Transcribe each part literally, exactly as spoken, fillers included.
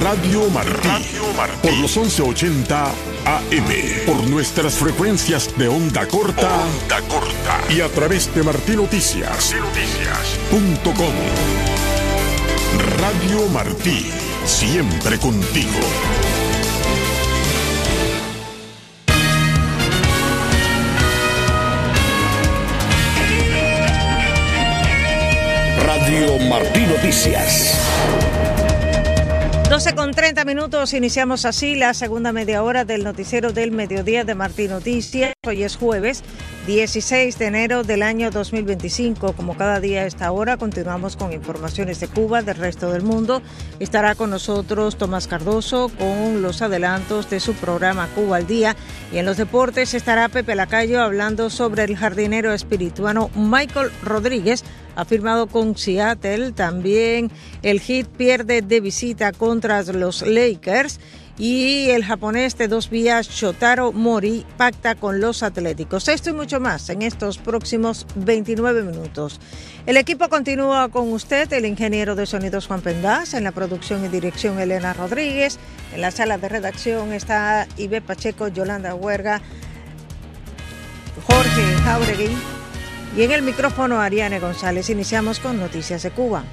Radio Martí, Radio Martí, por los once ochenta A M, por nuestras frecuencias de onda corta, onda corta y a través de martí noticias punto com. Radio Martí, siempre contigo. Radio Martí Noticias. doce con treinta minutos, iniciamos así la segunda media hora del noticiero del mediodía de Martí Noticias. Hoy es jueves dieciséis de enero del año dos mil veinticinco. Como cada día a esta hora, continuamos con informaciones de Cuba, del resto del mundo. Estará con nosotros Tomás Cardoso con los adelantos de su programa Cuba al Día. Y en los deportes estará Pepe Lacayo hablando sobre el jardinero espirituano Michael Rodríguez, ha firmado con Seattle. También el Heat pierde de visita contra los Lakers y el japonés de dos vías Shotaro Mori pacta con los Atléticos. Esto y mucho más en estos próximos veintinueve minutos. El equipo continúa con usted, el ingeniero de sonidos Juan Pendaz, en la producción y dirección Elena Rodríguez, en la sala de redacción está Ibe Pacheco, Yolanda Huerga, Jorge Jauregui, y en el micrófono Ariane González. Iniciamos con Noticias de Cuba.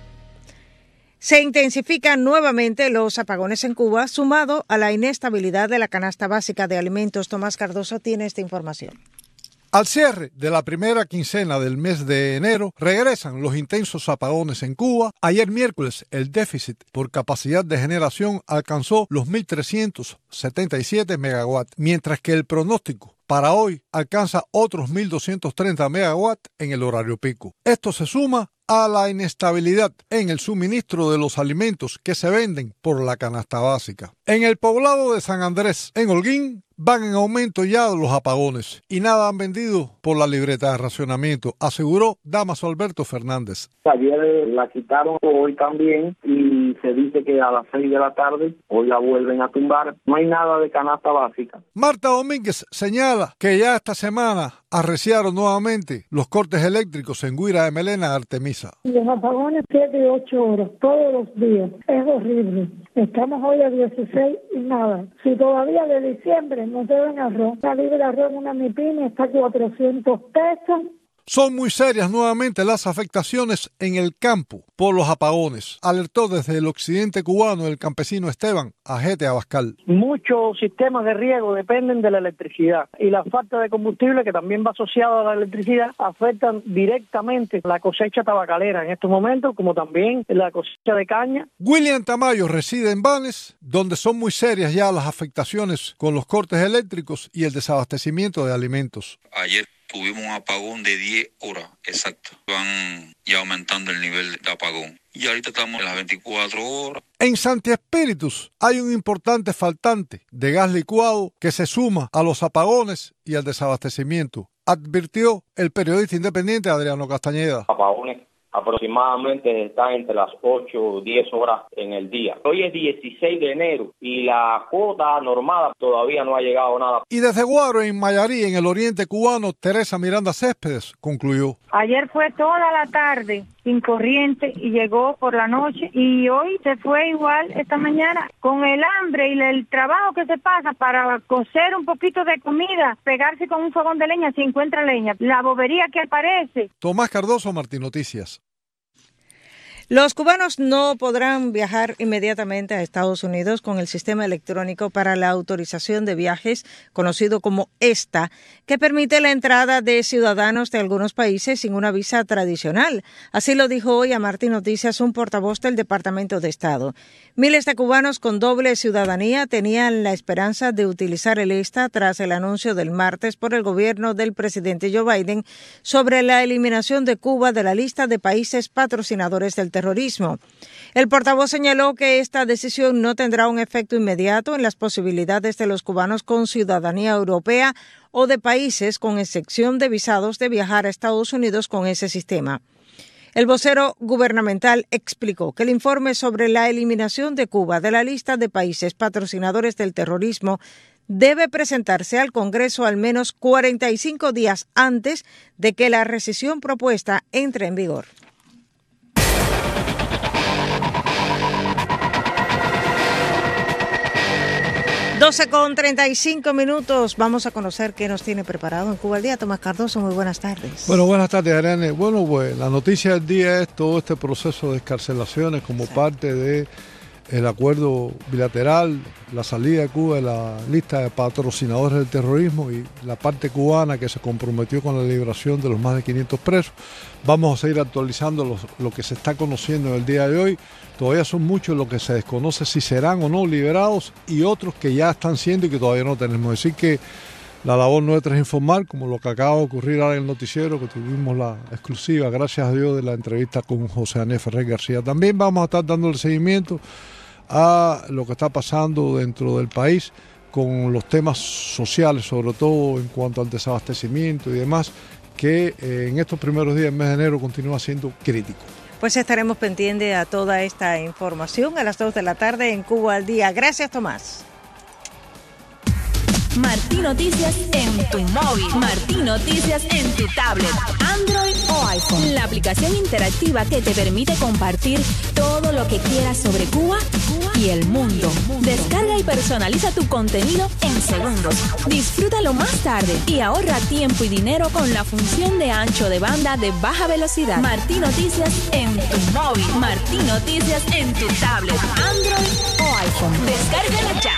Se intensifican nuevamente los apagones en Cuba, sumado a la inestabilidad de la canasta básica de alimentos. Tomás Cardoso tiene esta información. Al cierre de la primera quincena del mes de enero, regresan los intensos apagones en Cuba. Ayer miércoles, el déficit por capacidad de generación alcanzó los mil trescientos setenta y siete megawatts, mientras que el pronóstico para hoy alcanza otros mil doscientos treinta megawatts en el horario pico. Esto se suma a la inestabilidad en el suministro de los alimentos que se venden por la canasta básica. En el poblado de San Andrés, en Holguín, van en aumento ya los apagones y nada han vendido por la libreta de racionamiento, aseguró Damaso Alberto Fernández. Ayer la quitaron, hoy también, y se dice que a las seis de la tarde hoy la vuelven a tumbar. No hay nada de canasta básica. Marta Domínguez señala que ya esta semana arreciaron nuevamente los cortes eléctricos en Guira de Melena, Artemisa. Los apagones siete y ocho horas, todos los días. Es horrible. Estamos hoy a dieciséis y nada. Si todavía de diciembre no te ven arroz, la libra de arroz en una mipini está a cuatrocientos pesos. Son muy serias nuevamente las afectaciones en el campo por los apagones, alertó desde el occidente cubano el campesino Esteban Ajete Abascal. Muchos sistemas de riego dependen de la electricidad y la falta de combustible, que también va asociado a la electricidad, afectan directamente la cosecha tabacalera en estos momentos, como también la cosecha de caña. William Tamayo reside en Banes, donde son muy serias ya las afectaciones con los cortes eléctricos y el desabastecimiento de alimentos. Ayer tuvimos un apagón de diez horas, exacto. Van ya aumentando el nivel de apagón. Y ahorita estamos en las veinticuatro horas. En Santi Espíritus hay un importante faltante de gas licuado que se suma a los apagones y al desabastecimiento, advirtió el periodista independiente Adriano Castañeda. Apagones aproximadamente están entre las ocho o diez horas en el día. Hoy es dieciséis de enero y la cuota normada todavía no ha llegado nada. Y desde Guaro, en Mayarí, en el oriente cubano, Teresa Miranda Céspedes concluyó. Ayer fue toda la tarde sin corriente y llegó por la noche, y hoy se fue igual esta mañana. Con el hambre y el trabajo que se pasa para cocer un poquito de comida, pegarse con un fogón de leña si encuentra leña, la bobería que aparece. Tomás Cardoso, Martí Noticias. Los cubanos no podrán viajar inmediatamente a Estados Unidos con el sistema electrónico para la autorización de viajes, conocido como ESTA, que permite la entrada de ciudadanos de algunos países sin una visa tradicional. Así lo dijo hoy a Martí Noticias un portavoz del Departamento de Estado. Miles de cubanos con doble ciudadanía tenían la esperanza de utilizar el ESTA tras el anuncio del martes por el gobierno del presidente Joe Biden sobre la eliminación de Cuba de la lista de países patrocinadores del terrorismo. El portavoz señaló que esta decisión no tendrá un efecto inmediato en las posibilidades de los cubanos con ciudadanía europea o de países con excepción de visados de viajar a Estados Unidos con ese sistema. El vocero gubernamental explicó que el informe sobre la eliminación de Cuba de la lista de países patrocinadores del terrorismo debe presentarse al Congreso al menos cuarenta y cinco días antes de que la rescisión propuesta entre en vigor. doce con treinta y cinco minutos. Vamos a conocer qué nos tiene preparado en Cuba al Día. Tomás Cardoso, muy buenas tardes. Bueno, buenas tardes, Ariane. Bueno, pues la noticia del día es todo este proceso de excarcelaciones como sí. parte de el acuerdo bilateral, la salida de Cuba de la lista de patrocinadores del terrorismo y la parte cubana que se comprometió con la liberación de los más de quinientos presos. Vamos a seguir actualizando los, lo que se está conociendo en el día de hoy. Todavía son muchos los que se desconoce si serán o no liberados y otros que ya están siendo y que todavía no tenemos. Decir que la labor nuestra es informar, como lo que acaba de ocurrir ahora en el noticiero, que tuvimos la exclusiva, gracias a Dios, de la entrevista con José Ané Ferrer García. También vamos a estar dándole seguimiento a lo que está pasando dentro del país con los temas sociales, sobre todo en cuanto al desabastecimiento y demás, que eh, en estos primeros días del mes de enero continúa siendo crítico. Pues estaremos pendientes a toda esta información a las dos de la tarde en Cuba al Día. Gracias, Tomás. Martín Noticias en tu móvil, Martín Noticias en tu tablet, Android o iPhone. La aplicación interactiva que te permite compartir todo lo que quieras sobre Cuba y el mundo. Descarga y personaliza tu contenido en segundos. Disfrútalo más tarde y ahorra tiempo y dinero con la función de ancho de banda de baja velocidad. Martín Noticias en tu móvil, Martín Noticias en tu tablet, Android o iPhone. Descárgala ya.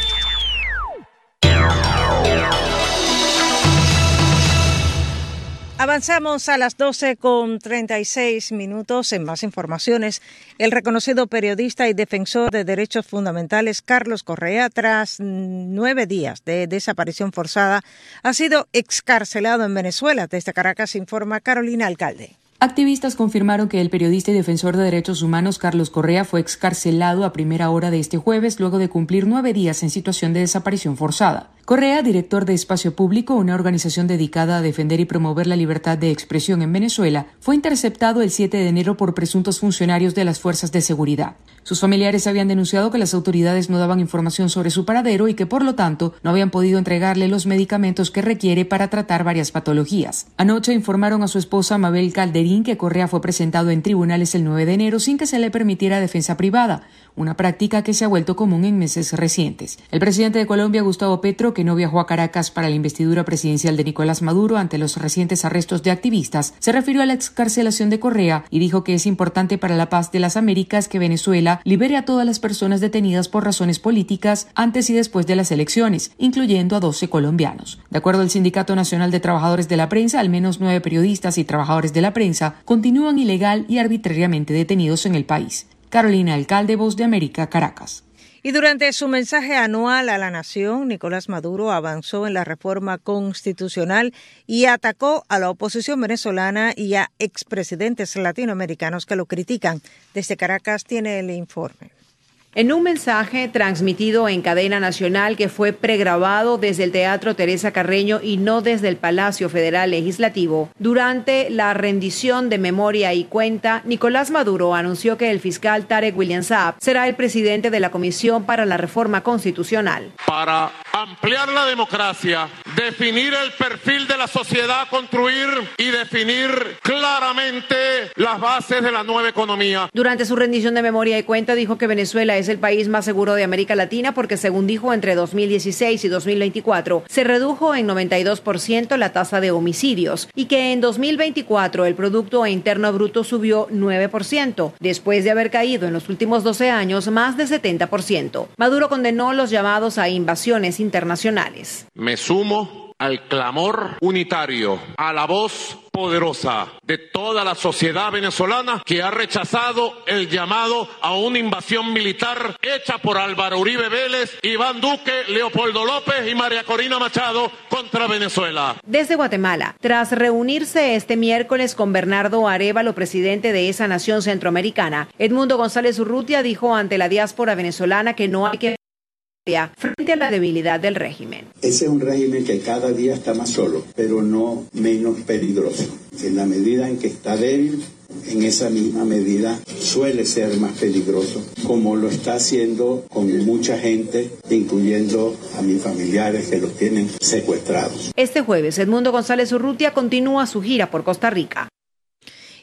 Avanzamos a las doce con treinta y seis minutos. En más informaciones, el reconocido periodista y defensor de derechos fundamentales Carlos Correa, tras nueve días de desaparición forzada, ha sido excarcelado en Venezuela. Desde Caracas informa Carolina Alcalde. Activistas confirmaron que el periodista y defensor de derechos humanos Carlos Correa fue excarcelado a primera hora de este jueves luego de cumplir nueve días en situación de desaparición forzada. Correa, director de Espacio Público, una organización dedicada a defender y promover la libertad de expresión en Venezuela, fue interceptado el siete de enero por presuntos funcionarios de las fuerzas de seguridad. Sus familiares habían denunciado que las autoridades no daban información sobre su paradero y que, por lo tanto, no habían podido entregarle los medicamentos que requiere para tratar varias patologías. Anoche informaron a su esposa Mabel Calderín que Correa fue presentado en tribunales el nueve de enero sin que se le permitiera defensa privada, una práctica que se ha vuelto común en meses recientes. El presidente de Colombia, Gustavo Petro, que no viajó a Caracas para la investidura presidencial de Nicolás Maduro ante los recientes arrestos de activistas, se refirió a la excarcelación de Correa y dijo que es importante para la paz de las Américas que Venezuela libere a todas las personas detenidas por razones políticas antes y después de las elecciones, incluyendo a doce colombianos. De acuerdo al Sindicato Nacional de Trabajadores de la Prensa, al menos nueve periodistas y trabajadores de la prensa continúan ilegal y arbitrariamente detenidos en el país. Carolina Alcalde, Voz de América, Caracas. Y durante su mensaje anual a la nación, Nicolás Maduro avanzó en la reforma constitucional y atacó a la oposición venezolana y a expresidentes latinoamericanos que lo critican. Desde Caracas tiene el informe. En un mensaje transmitido en cadena nacional que fue pregrabado desde el Teatro Teresa Carreño y no desde el Palacio Federal Legislativo, durante la rendición de memoria y cuenta, Nicolás Maduro anunció que el fiscal Tarek William Saab será el presidente de la Comisión para la Reforma Constitucional. Para ampliar la democracia, definir el perfil de la sociedad a construir y definir claramente las bases de la nueva economía. Durante su rendición de memoria y cuenta dijo que Venezuela es el país más seguro de América Latina porque, según dijo, entre dos mil dieciséis y dos mil veinticuatro se redujo en noventa y dos por ciento la tasa de homicidios y que en dos mil veinticuatro el Producto Interno Bruto subió nueve por ciento, después de haber caído en los últimos doce años más de setenta por ciento. Maduro condenó los llamados a invasiones internacionales. Me sumo al clamor unitario, a la voz poderosa de toda la sociedad venezolana que ha rechazado el llamado a una invasión militar hecha por Álvaro Uribe Vélez, Iván Duque, Leopoldo López y María Corina Machado contra Venezuela. Desde Guatemala, tras reunirse este miércoles con Bernardo Arévalo, presidente de esa nación centroamericana, Edmundo González Urrutia dijo ante la diáspora venezolana que no hay que frente a la debilidad del régimen. Ese es un régimen que cada día está más solo, pero no menos peligroso. En la medida en que está débil, en esa misma medida suele ser más peligroso, como lo está haciendo con mucha gente, incluyendo a mis familiares que los tienen secuestrados. Este jueves, Edmundo González Urrutia continúa su gira por Costa Rica.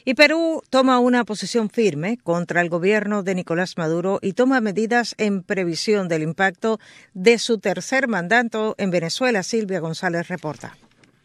Y Perú toma una posición firme contra el gobierno de Nicolás Maduro y toma medidas en previsión del impacto de su tercer mandato en Venezuela. Silvia González reporta.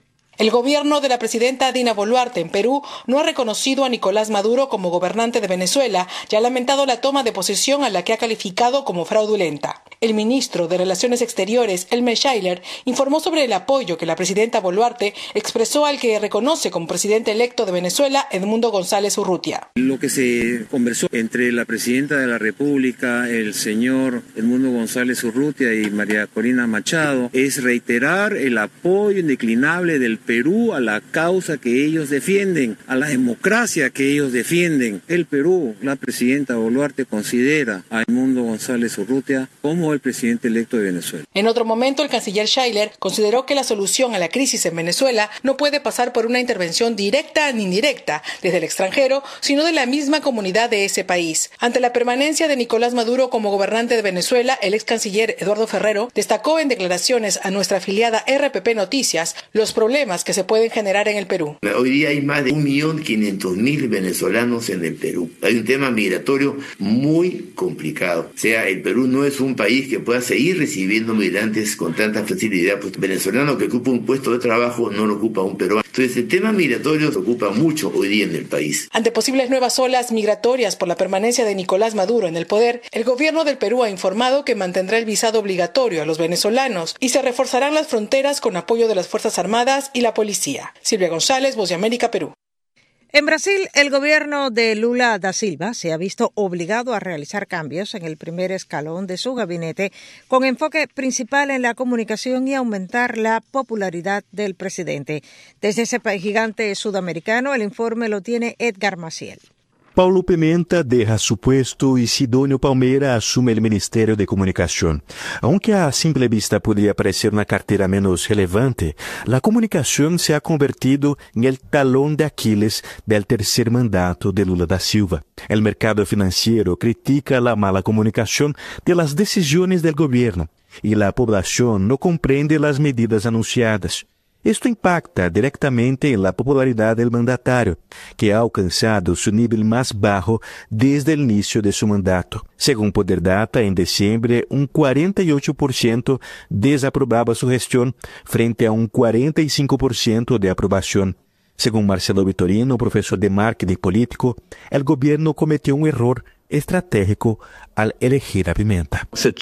El gobierno de la presidenta Dina Boluarte en Perú no ha reconocido a Nicolás Maduro como gobernante de Venezuela y ha lamentado la toma de posesión a la que ha calificado como fraudulenta. El ministro de Relaciones Exteriores, Elmer Schuyler, informó sobre el apoyo que la presidenta Boluarte expresó al que reconoce como presidente electo de Venezuela, Edmundo González Urrutia. Lo que se conversó entre la presidenta de la República, el señor Edmundo González Urrutia y María Corina Machado, es reiterar el apoyo indeclinable del Perú a la causa que ellos defienden, a la democracia que ellos defienden. El Perú, la presidenta Boluarte considera a Edmundo González Urrutia como el presidente electo de Venezuela. En otro momento, el canciller Schuyler consideró que la solución a la crisis en Venezuela no puede pasar por una intervención directa ni indirecta desde el extranjero, sino de la misma comunidad de ese país. Ante la permanencia de Nicolás Maduro como gobernante de Venezuela, el ex canciller Eduardo Ferrero destacó en declaraciones a nuestra afiliada R P P Noticias los problemas que se pueden generar en el Perú. Hoy día hay más de un millón quinientos mil venezolanos en el Perú. Hay un tema migratorio muy complicado. O sea, el Perú no es un país que pueda seguir recibiendo migrantes con tanta facilidad. Pues venezolano que ocupa un puesto de trabajo no lo ocupa un peruano. Entonces el tema migratorio se ocupa mucho hoy día en el país. Ante posibles nuevas olas migratorias por la permanencia de Nicolás Maduro en el poder, el gobierno del Perú ha informado que mantendrá el visado obligatorio a los venezolanos y se reforzarán las fronteras con apoyo de las Fuerzas Armadas y la policía. Silvia González, Voz de América, Perú. En Brasil, el gobierno de Lula da Silva se ha visto obligado a realizar cambios en el primer escalón de su gabinete, con enfoque principal en la comunicación y aumentar la popularidad del presidente. Desde ese país gigante sudamericano, el informe lo tiene Edgar Maciel. Paulo Pimenta deja su puesto y Sidonio Palmeira asume el Ministerio de Comunicación. Aunque a simple vista podría parecer una cartera menos relevante, la comunicación se ha convertido en el talón de Aquiles del tercer mandato de Lula da Silva. El mercado financiero critica la mala comunicación de las decisiones del gobierno y la población no comprende las medidas anunciadas. Esto impacta directamente en la popularidad del mandatario, que ha alcanzado su nivel más bajo desde el inicio de su mandato. Según Poder Data, en diciembre, un cuarenta y ocho por ciento desaprobaba su gestión frente a un cuarenta y cinco por ciento de aprobación. Según Marcelo Vitorino, profesor de marketing político, el gobierno cometió un error estratégico al elegir a Pimenta.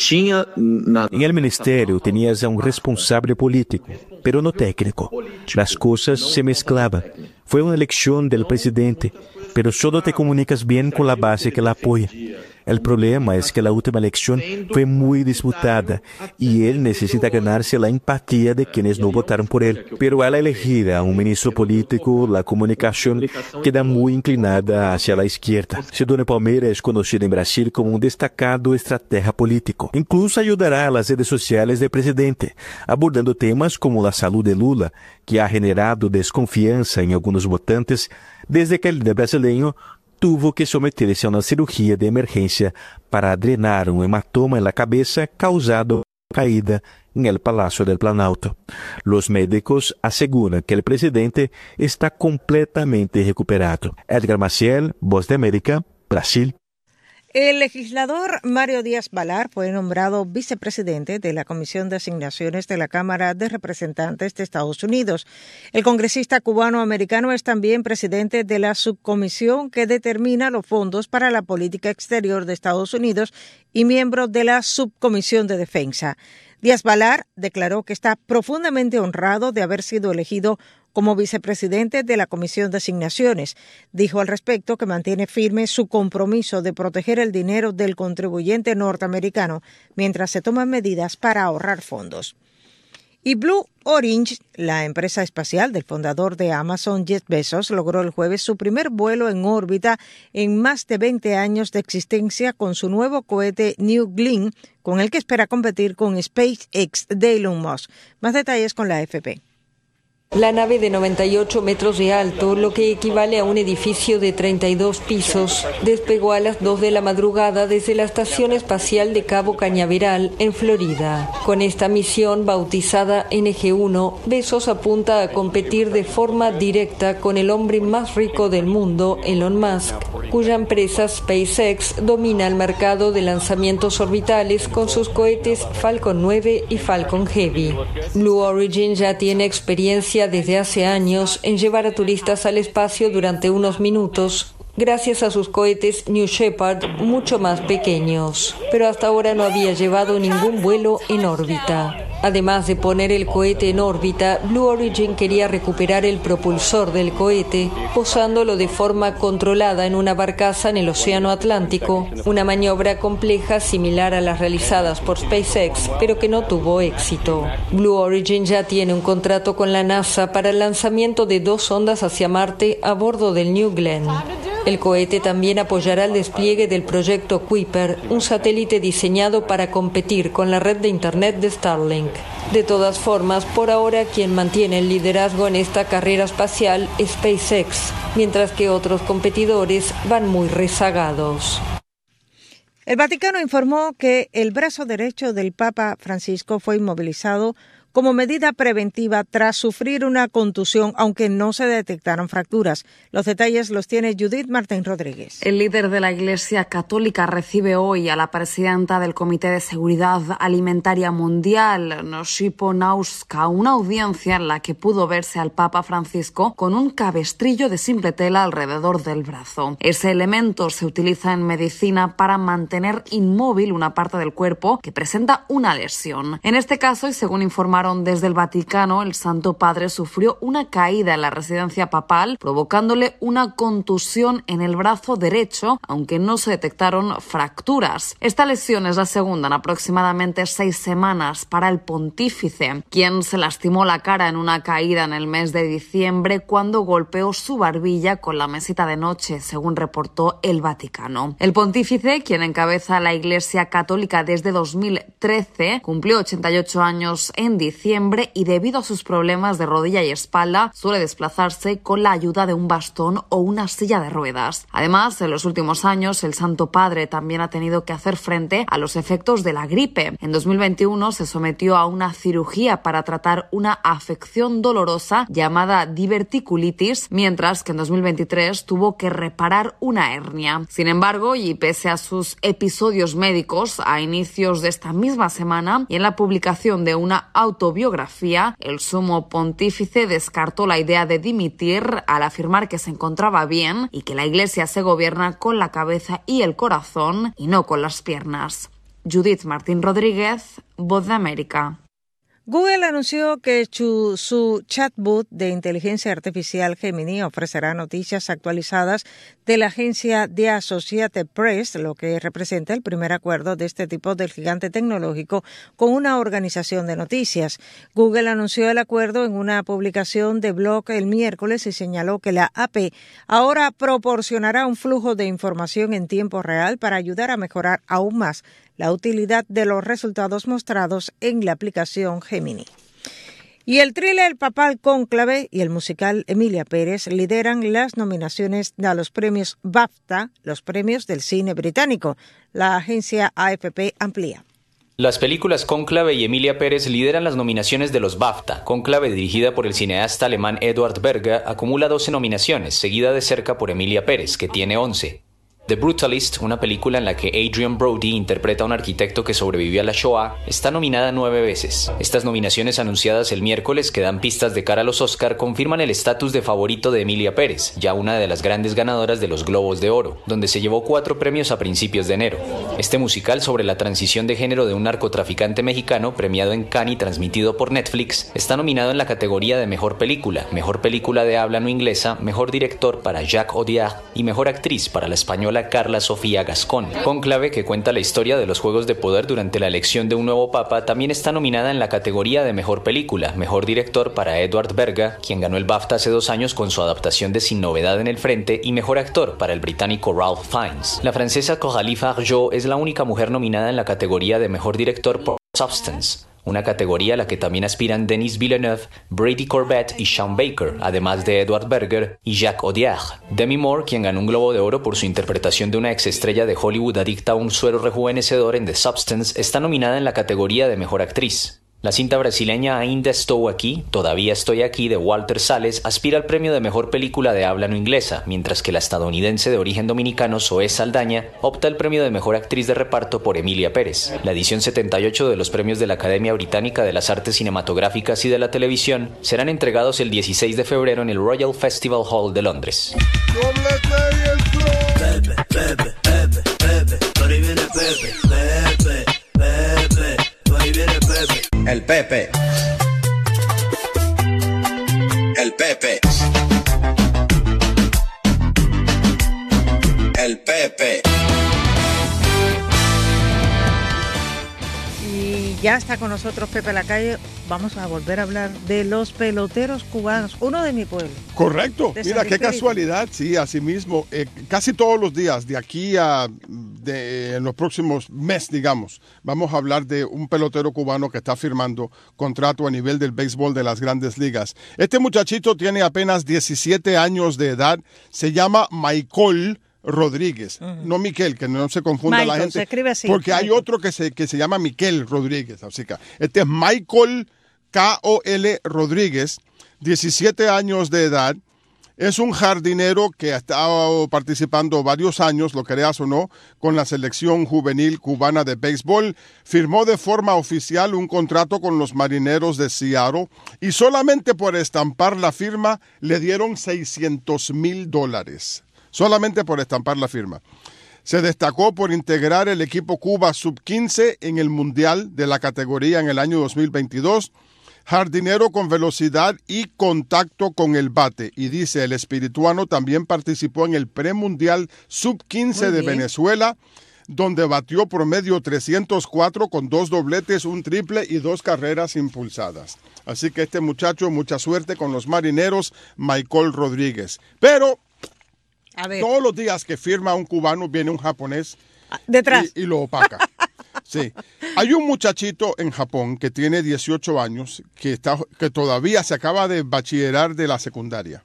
En el ministerio tenías a un responsable político, pero no técnico. Las cosas se mezclaban. Fue una elección del presidente, pero solo te comunicas bien con la base que la apoya. El problema es que la última elección fue muy disputada y él necesita ganarse la empatía de quienes no votaron por él. Pero al elegir a un ministro político, la comunicación queda muy inclinada hacia la izquierda. Sidonio Palmeira es conocido en Brasil como un destacado estratega político. Incluso ayudará a las redes sociales del presidente, abordando temas como la salud de Lula, que ha generado desconfianza en algunos votantes desde que el líder brasileño tuvo que someterse a una cirugía de emergencia para drenar un hematoma en la cabeza causado por caída en el Palacio del Planalto. Los médicos aseguran que el presidente está completamente recuperado. Edgar Maciel, Voz de América, Brasil. El legislador Mario Díaz Balar fue nombrado vicepresidente de la Comisión de Asignaciones de la Cámara de Representantes de Estados Unidos. El congresista cubano-americano es también presidente de la subcomisión que determina los fondos para la política exterior de Estados Unidos y miembro de la subcomisión de defensa. Díaz Balar declaró que está profundamente honrado de haber sido elegido como vicepresidente de la Comisión de Asignaciones. Dijo al respecto que mantiene firme su compromiso de proteger el dinero del contribuyente norteamericano mientras se toman medidas para ahorrar fondos. Y Blue Origin, la empresa espacial del fundador de Amazon, Jeff Bezos, logró el jueves su primer vuelo en órbita en más de veinte años de existencia con su nuevo cohete New Glenn, con el que espera competir con SpaceX de Elon Musk. Más detalles con la A F P. La nave de noventa y ocho metros de alto, lo que equivale a un edificio de treinta y dos pisos, despegó a las dos de la madrugada desde la Estación Espacial de Cabo Cañaveral, en Florida. Con esta misión, bautizada N G uno, Bezos apunta a competir de forma directa con el hombre más rico del mundo, Elon Musk, cuya empresa SpaceX domina el mercado de lanzamientos orbitales con sus cohetes Falcon nueve y Falcon Heavy. Blue Origin ya tiene experiencia desde hace años en llevar a turistas al espacio durante unos minutos, gracias a sus cohetes New Shepard mucho más pequeños, pero hasta ahora no había llevado ningún vuelo en órbita. Además de poner el cohete en órbita, Blue Origin quería recuperar el propulsor del cohete, posándolo de forma controlada en una barcaza en el Océano Atlántico, una maniobra compleja similar a las realizadas por SpaceX, pero que no tuvo éxito. Blue Origin ya tiene un contrato con la NASA para el lanzamiento de dos sondas hacia Marte a bordo del New Glenn. El cohete también apoyará el despliegue del proyecto Kuiper, un satélite diseñado para competir con la red de Internet de Starlink. De todas formas, por ahora quien mantiene el liderazgo en esta carrera espacial es SpaceX, mientras que otros competidores van muy rezagados. El Vaticano informó que el brazo derecho del Papa Francisco fue inmovilizado como medida preventiva tras sufrir una contusión, aunque no se detectaron fracturas. Los detalles los tiene Judith Martín Rodríguez. El líder de la Iglesia Católica recibe hoy a la presidenta del Comité de Seguridad Alimentaria Mundial, Noshipo Nauska, una audiencia en la que pudo verse al Papa Francisco con un cabestrillo de simple tela alrededor del brazo. Ese elemento se utiliza en medicina para mantener inmóvil una parte del cuerpo que presenta una lesión. En este caso, y según informaron desde el Vaticano, el Santo Padre sufrió una caída en la residencia papal, provocándole una contusión en el brazo derecho, aunque no se detectaron fracturas. Esta lesión es la segunda en aproximadamente seis semanas para el pontífice, quien se lastimó la cara en una caída en el mes de diciembre cuando golpeó su barbilla con la mesita de noche, según reportó el Vaticano. El pontífice, quien encabeza la Iglesia Católica desde dos mil trece, cumplió ochenta y ocho años en diciembre y debido a sus problemas de rodilla y espalda suele desplazarse con la ayuda de un bastón o una silla de ruedas. Además, en los últimos años el Santo Padre también ha tenido que hacer frente a los efectos de la gripe. En dos mil veintiuno se sometió a una cirugía para tratar una afección dolorosa llamada diverticulitis, mientras que en dos mil veintitrés tuvo que reparar una hernia. Sin embargo, y pese a sus episodios médicos, a inicios de esta misma semana y en la publicación de una autobiografía, el sumo pontífice descartó la idea de dimitir al afirmar que se encontraba bien y que la Iglesia se gobierna con la cabeza y el corazón y no con las piernas. Judith Martín Rodríguez, Voz de América. Google anunció que su, su chatbot de inteligencia artificial Gemini ofrecerá noticias actualizadas de la agencia de Associated Press, lo que representa el primer acuerdo de este tipo del gigante tecnológico con una organización de noticias. Google anunció el acuerdo en una publicación de blog el miércoles y señaló que la A P ahora proporcionará un flujo de información en tiempo real para ayudar a mejorar aún más la utilidad de los resultados mostrados en la aplicación Gemini. Y el thriller papal Cónclave y el musical Emilia Pérez lideran las nominaciones a los premios BAFTA, los premios del cine británico. La agencia A F P amplía. Las películas Cónclave y Emilia Pérez lideran las nominaciones de los BAFTA. Cónclave, dirigida por el cineasta alemán Edward Berger, acumula doce nominaciones, seguida de cerca por Emilia Pérez, que tiene once. The Brutalist, una película en la que Adrian Brody interpreta a un arquitecto que sobrevivió a la Shoah, está nominada nueve veces. Estas nominaciones anunciadas el miércoles, que dan pistas de cara a los Oscar, confirman el estatus de favorito de Emilia Pérez, ya una de las grandes ganadoras de los Globos de Oro, donde se llevó cuatro premios a principios de enero. Este musical sobre la transición de género de un narcotraficante mexicano, premiado en Cannes y transmitido por Netflix, está nominado en la categoría de Mejor Película, Mejor Película de Habla No Inglesa, Mejor Director para Jacques Audiard y Mejor Actriz para la española Carla Sofía Gascón. Cónclave, que cuenta la historia de los juegos de poder durante la elección de un nuevo papa, también está nominada en la categoría de Mejor Película, Mejor Director para Edward Berger, quien ganó el BAFTA hace dos años con su adaptación de Sin Novedad en el Frente, y Mejor Actor para el británico Ralph Fiennes. La francesa Coralie Fargeau es la única mujer nominada en la categoría de Mejor Director por Substance, una categoría a la que también aspiran Denis Villeneuve, Brady Corbett y Sean Baker, además de Edward Berger y Jacques Audiard. Demi Moore, quien ganó un Globo de Oro por su interpretación de una exestrella de Hollywood adicta a un suero rejuvenecedor en The Substance, está nominada en la categoría de Mejor Actriz. La cinta brasileña Ainda Estou Aqui, Todavía Estoy Aquí, de Walter Salles, aspira al premio de Mejor Película de Habla No Inglesa, mientras que la estadounidense de origen dominicano Zoe Saldaña opta al premio de Mejor Actriz de Reparto por Emilia Pérez. La edición setenta y ocho de los premios de la Academia Británica de las Artes Cinematográficas y de la Televisión serán entregados el dieciséis de febrero en el Royal Festival Hall de Londres. Pepe, Pepe, Pepe, Pepe, por ahí viene Pepe, Pepe, Pepe, por ahí viene Pepe. El Pepe. El Pepe. El Pepe. Y ya está con nosotros Pepe Lacalle. Vamos a volver a hablar de los peloteros cubanos, uno de mi pueblo. Correcto, de mira qué casualidad, sí, así mismo, eh, casi todos los días, de aquí a de, en los próximos meses, digamos, vamos a hablar de un pelotero cubano que está firmando contrato a nivel del béisbol de las Grandes Ligas. Este muchachito tiene apenas diecisiete años de edad, se llama Michael Rodríguez, uh-huh. no Miquel, que no se confunda Michael, la gente, se escribe así, porque Michael. Hay otro que se, que se llama Miquel Rodríguez, así que este es Michael K O L Rodríguez, diecisiete años de edad, es un jardinero que ha estado participando varios años, lo creas o no, con la selección juvenil cubana de béisbol, firmó de forma oficial un contrato con los Marineros de Seattle y solamente por estampar la firma le dieron seiscientos mil dólares. Solamente por estampar la firma. Se destacó por integrar el equipo Cuba sub quince en el Mundial de la categoría en el año dos mil veintidós. Jardinero con velocidad y contacto con el bate. Y dice, el espirituano también participó en el premundial sub quince de Venezuela, donde batió promedio trescientos cuatro con dos dobletes, un triple y dos carreras impulsadas. Así que este muchacho, mucha suerte con los Marineros, Michael Rodríguez. Pero A ver. todos los días que firma un cubano viene un japonés detrás y, y lo opaca. Sí. Hay un muchachito en Japón que tiene dieciocho años, que, está, que todavía se acaba de bachillerar de la secundaria.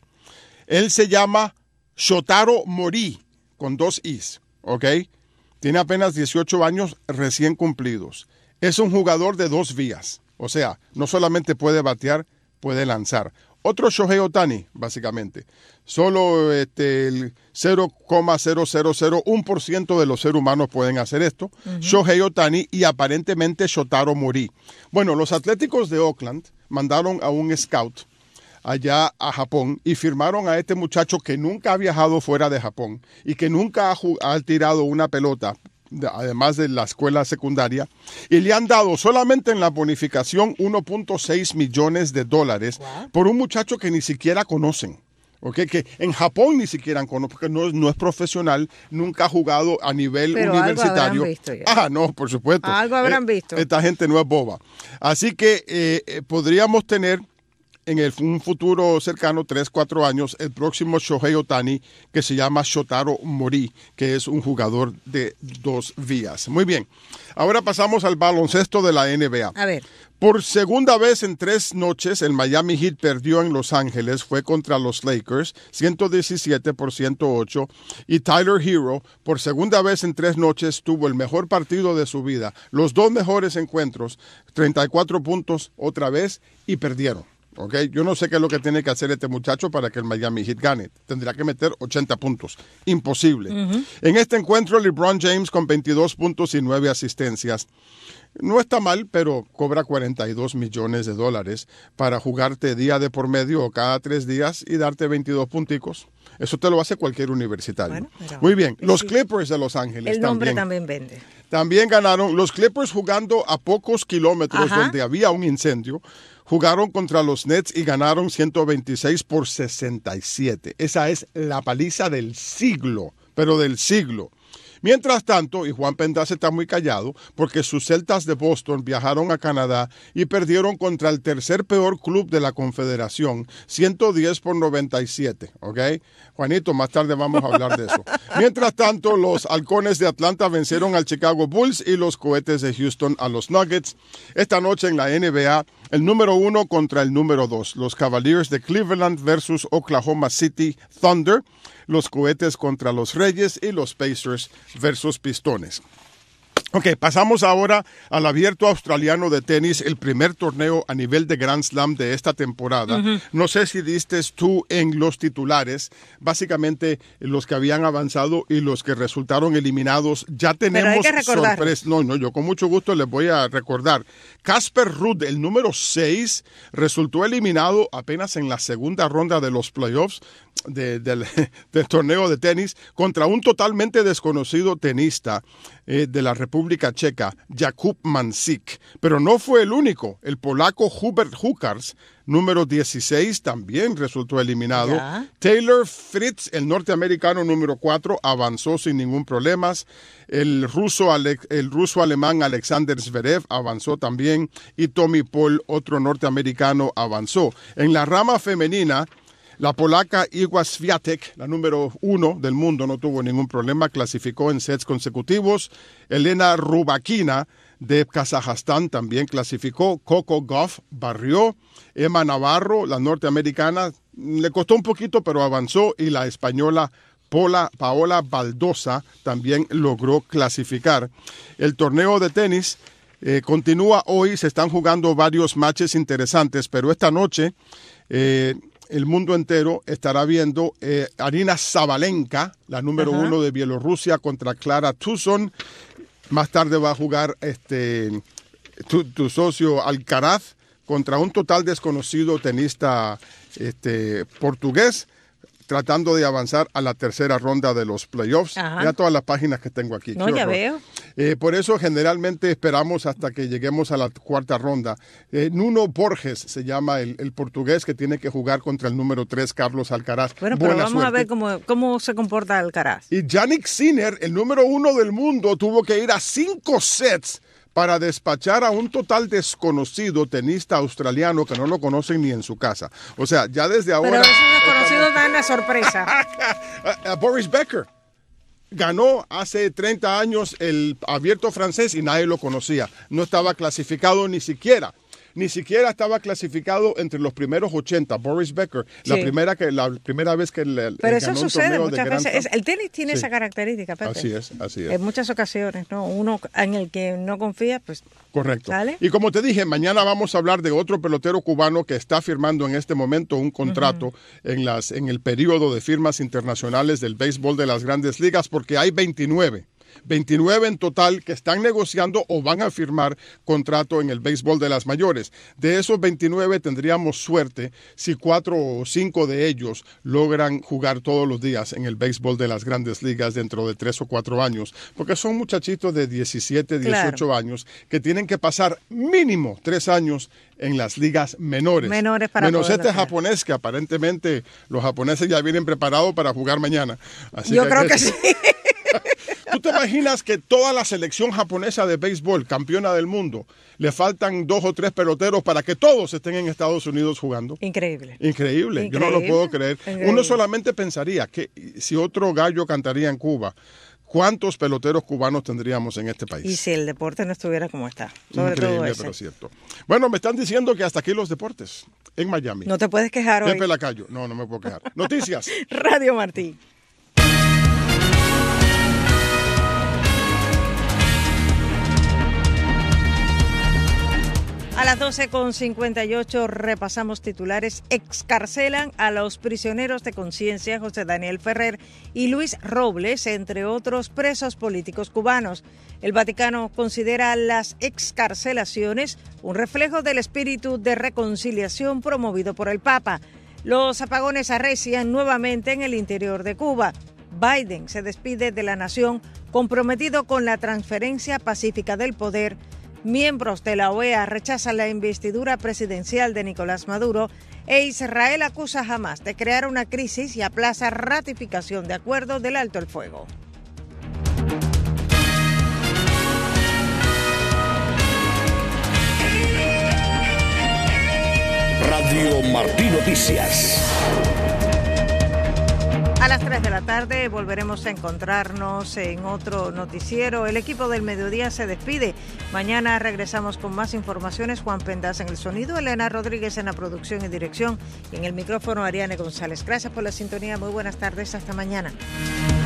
Él se llama Shotaro Mori, con dos Is, ¿ok? Tiene apenas dieciocho años recién cumplidos. Es un jugador de dos vías, o sea, no solamente puede batear, puede lanzar. Otro Shohei Ohtani, básicamente. Solo este, el cero coma cero cero cero uno por ciento de los seres humanos pueden hacer esto. Uh-huh. Shohei Ohtani y aparentemente Shotaro Mori. Bueno, los Atléticos de Oakland mandaron a un scout allá a Japón y firmaron a este muchacho que nunca ha viajado fuera de Japón y que nunca ha, ha tirado una pelota, además de la escuela secundaria, y le han dado solamente en la bonificación uno punto seis millones de dólares wow. por un muchacho que ni siquiera conocen. Okay, que en Japón ni siquiera conocen, porque no, no es profesional, nunca ha jugado a nivel Pero universitario. Algo habrán visto ya. Ah, no, por supuesto. Algo habrán eh, visto. Esta gente no es boba. Así que eh, eh, podríamos tener en el, un futuro cercano, tres, cuatro años, el próximo Shohei Ohtani, que se llama Shotaro Mori, que es un jugador de dos vías. Muy bien. Ahora pasamos al baloncesto de la N B A. A ver. Por segunda vez en tres noches, el Miami Heat perdió en Los Ángeles, fue contra los Lakers, ciento diecisiete por ciento ocho, y Tyler Hero, por segunda vez en tres noches, tuvo el mejor partido de su vida, los dos mejores encuentros, treinta y cuatro puntos otra vez, y perdieron. Okay. Yo no sé qué es lo que tiene que hacer este muchacho para que el Miami Heat gane. Tendrá que meter ochenta puntos. Imposible. Uh-huh. En este encuentro, LeBron James con veintidós puntos y nueve asistencias. No está mal, pero cobra cuarenta y dos millones de dólares para jugarte día de por medio o cada tres días y darte veintidós punticos. Eso te lo hace cualquier universitario. Bueno, pero, muy bien. Los Clippers de Los Ángeles el nombre también, también vende. También ganaron. Los Clippers jugando a pocos kilómetros Ajá. donde había un incendio. Jugaron contra los Nets y ganaron ciento veintiséis por sesenta y siete. Esa es la paliza del siglo, pero del siglo. Mientras tanto, y Juan Pendas está muy callado, porque sus Celtas de Boston viajaron a Canadá y perdieron contra el tercer peor club de la Confederación, ciento diez por noventa y siete, ¿ok? Juanito, más tarde vamos a hablar de eso. Mientras tanto, los Halcones de Atlanta vencieron al Chicago Bulls y los Cohetes de Houston a los Nuggets. Esta noche en la N B A, el número uno contra el número dos. Los Cavaliers de Cleveland versus Oklahoma City Thunder. Los Cohetes contra los Reyes y los Pacers versus Pistones. Ok, pasamos ahora al Abierto Australiano de Tenis, el primer torneo a nivel de Grand Slam de esta temporada. Uh-huh. No sé si diste tú en los titulares, básicamente los que habían avanzado y los que resultaron eliminados. Ya tenemos sorpresas. No, no, yo con mucho gusto les voy a recordar. Casper Ruud, el número seis, resultó eliminado apenas en la segunda ronda de los playoffs de, de, del torneo de tenis contra un totalmente desconocido tenista eh, de la República Checa, Jakub Mansik. Pero no fue el único. El polaco Hubert Hurkacz, número dieciséis, también resultó eliminado. ¿Ya? Taylor Fritz, el norteamericano número cuatro, avanzó sin ningún problema. El ruso, el ruso alemán Alexander Zverev avanzó también. Y Tommy Paul, otro norteamericano, avanzó. En la rama femenina, la polaca Iga Swiatek, la número uno del mundo, no tuvo ningún problema, clasificó en sets consecutivos. Elena Rybakina de Kazajstán también clasificó. Coco Gauff barrió. Emma Navarro, la norteamericana, le costó un poquito, pero avanzó. Y la española Paola, Paola Baldosa también logró clasificar. El torneo de tenis eh, continúa hoy, se están jugando varios matches interesantes, pero esta noche Eh, el mundo entero estará viendo eh, Arina Sabalenka, la número Ajá. uno de Bielorrusia, contra Clara Tuzon. Más tarde va a jugar este tu, tu socio Alcaraz contra un total desconocido tenista este, portugués, tratando de avanzar a la tercera ronda de los playoffs. Ajá. Ya todas las páginas que tengo aquí. No, ya veo. Eh, por eso generalmente esperamos hasta que lleguemos a la cuarta ronda. Eh, Nuno Borges se llama el, el portugués que tiene que jugar contra el número tres, Carlos Alcaraz. Bueno, Buena pero vamos suerte. a ver cómo, cómo se comporta Alcaraz. Y Jannik Sinner, el número uno del mundo, tuvo que ir a cinco sets para despachar a un total desconocido tenista australiano que no lo conocen ni en su casa. O sea, ya desde ahora... Pero ese desconocido estamos... da una sorpresa. uh, uh, Boris Becker ganó hace treinta años el abierto francés y nadie lo conocía. No estaba clasificado ni siquiera. Ni siquiera estaba clasificado entre los primeros ochenta. Boris Becker, sí. la primera que la primera vez que le, Pero le eso ganó sucede un torneo muchas de veces. Grand Es, el tenis tiene sí. esa característica, Pepe. Así es, así es. En muchas ocasiones, ¿no? Uno en el que no confía, pues... Correcto. ¿Sale? Y como te dije, mañana vamos a hablar de otro pelotero cubano que está firmando en este momento un contrato uh-huh. en, las, en el periodo de firmas internacionales del béisbol de las Grandes Ligas, porque hay veintinueve. veintinueve en total que están negociando o van a firmar contrato en el béisbol de las mayores. De esos veintinueve tendríamos suerte si cuatro o cinco de ellos logran jugar todos los días en el béisbol de las Grandes Ligas dentro de tres o cuatro años, porque son muchachitos de diecisiete, dieciocho claro. años que tienen que pasar mínimo tres años en las ligas menores. Menores para Menos poder este hacer. japonés, que aparentemente los japoneses ya vienen preparados para jugar mañana. Así Yo que creo que, que sí. ¿Tú te imaginas que toda la selección japonesa de béisbol, campeona del mundo, le faltan dos o tres peloteros para que todos estén en Estados Unidos jugando? Increíble. Increíble, Increíble. Yo no lo puedo creer. Increíble. Uno solamente pensaría que si otro gallo cantaría en Cuba, ¿cuántos peloteros cubanos tendríamos en este país? Y si el deporte no estuviera como está. Sobre Increíble, todo ese. pero cierto. Bueno, me están diciendo que hasta aquí los deportes en Miami. No te puedes quejar hoy. Pepe Lacayo. No, no me puedo quejar. Noticias. Radio Martí. A las doce con cincuenta y ocho repasamos titulares. Excarcelan a los prisioneros de conciencia José Daniel Ferrer y Luis Robles, entre otros presos políticos cubanos. El Vaticano considera las excarcelaciones un reflejo del espíritu de reconciliación promovido por el Papa. Los apagones arrecian nuevamente en el interior de Cuba. Biden se despide de la nación comprometido con la transferencia pacífica del poder. Miembros de la O E A rechazan la investidura presidencial de Nicolás Maduro e Israel acusa a Hamás de crear una crisis y aplaza ratificación de acuerdo del alto el fuego. Radio Martí Noticias. A las tres de la tarde volveremos a encontrarnos en otro noticiero. El equipo del mediodía se despide. Mañana regresamos con más informaciones. Juan Pendas en el sonido, Elena Rodríguez en la producción y dirección. Y en el micrófono, Ariane González. Gracias por la sintonía. Muy buenas tardes. Hasta mañana.